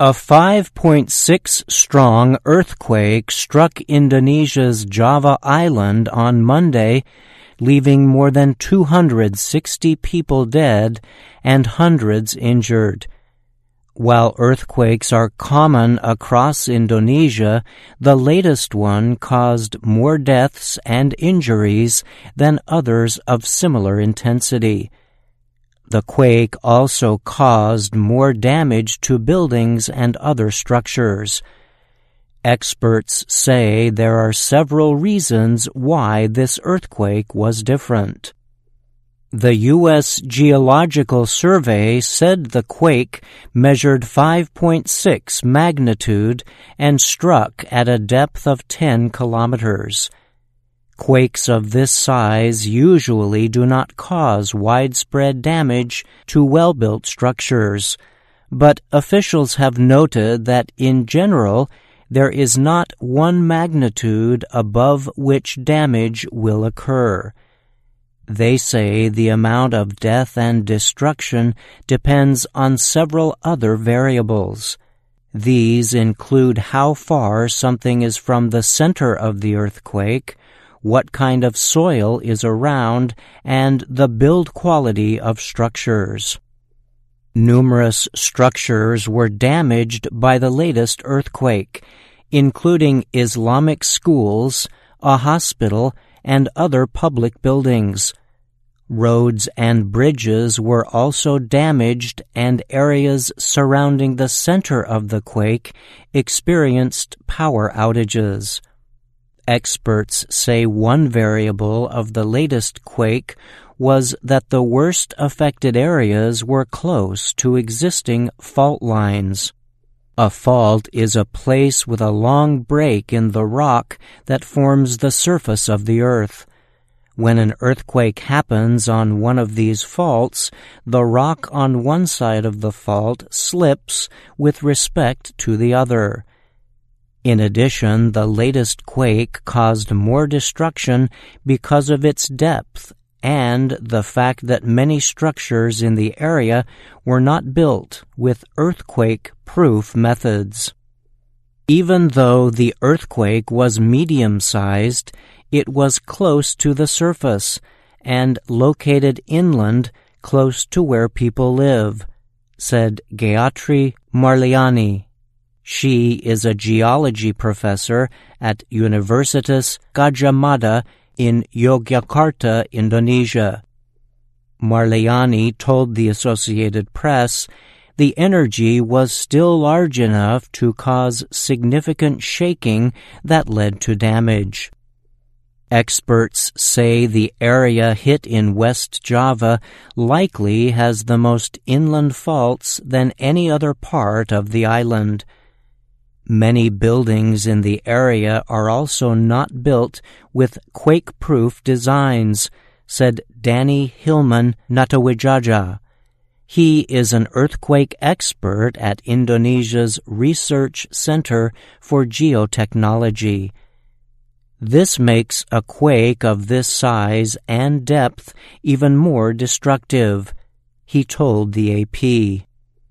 A 5.6 strong earthquake struck Indonesia's Java Island on Monday, leaving more than 260 people dead and hundreds injured. While earthquakes are common across Indonesia, the latest one caused more deaths and injuries than others of similar intensity. The quake also caused more damage to buildings and other structures. Experts say there are several reasons why this earthquake was different. The U.S. Geological Survey said the quake measured 5.6 magnitude and struck at a depth of 10 kilometers. Quakes of this size usually do not cause widespread damage to well-built structures, but officials have noted that in general there is not one magnitude above which damage will occur. They say the amount of death and destruction depends on several other variables. These include how far something is from the center of the earthquake, what kind of soil is around, and the build quality of structures. Numerous structures were damaged by the latest earthquake, including Islamic schools, a hospital, and other public buildings. Roads and bridges were also damaged, and areas surrounding the center of the quake experienced power outages. Experts say one variable of the latest quake was that the worst affected areas were close to existing fault lines. A fault is a place with a long break in the rock that forms the surface of the earth. When an earthquake happens on one of these faults, the rock on one side of the fault slips with respect to the other. In addition, the latest quake caused more destruction because of its depth and the fact that many structures in the area were not built with earthquake-proof methods. Even though the earthquake was medium-sized, it was close to the surface and located inland close to where people live, said Gayatri Marliani. She is a geology professor at Universitas Gadjah Mada in Yogyakarta, Indonesia. Marliani told the Associated Press the energy was still large enough to cause significant shaking that led to damage. Experts say the area hit in West Java likely has the most inland faults than any other part of the island. Many buildings in the area are also not built with quake-proof designs, said Danny Hilman Natawijaja. He is an earthquake expert at Indonesia's Research Center for Geotechnology. This makes a quake of this size and depth even more destructive, he told the AP.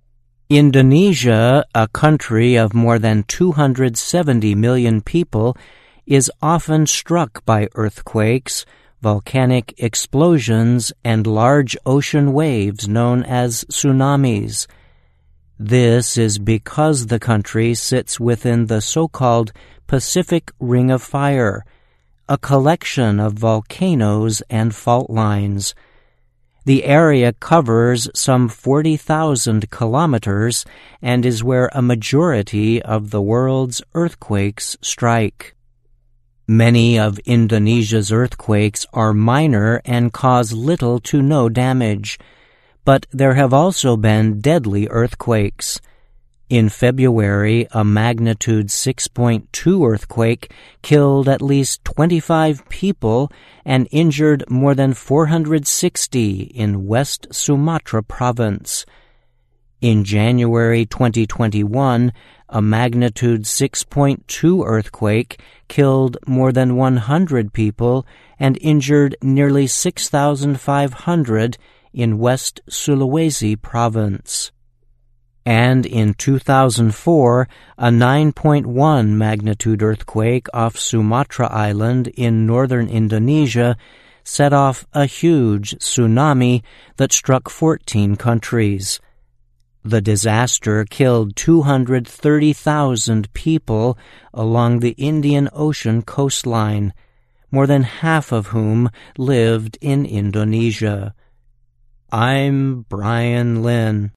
Indonesia, a country of more than 270 million people, is often struck by earthquakes, volcanic explosions, and large ocean waves known as tsunamis. This is because the country sits within the so-called Pacific Ring of Fire, a collection of volcanoes and fault lines. The area covers some 40,000 kilometers and is where a majority of the world's earthquakes strike. Many of Indonesia's earthquakes are minor and cause little to no damage, but there have also been deadly earthquakes. In February, a magnitude 6.2 earthquake killed at least 25 people and injured more than 460 in West Sumatra province. In January 2021, a magnitude 6.2 earthquake killed more than 100 people and injured nearly 6,500 in West Sulawesi province. And in 2004, a 9.1 magnitude earthquake off Sumatra Island in northern Indonesia set off a huge tsunami that struck 14 countries. The disaster killed 230,000 people along the Indian Ocean coastline, more than half of whom lived in Indonesia. I'm Brian Lynn.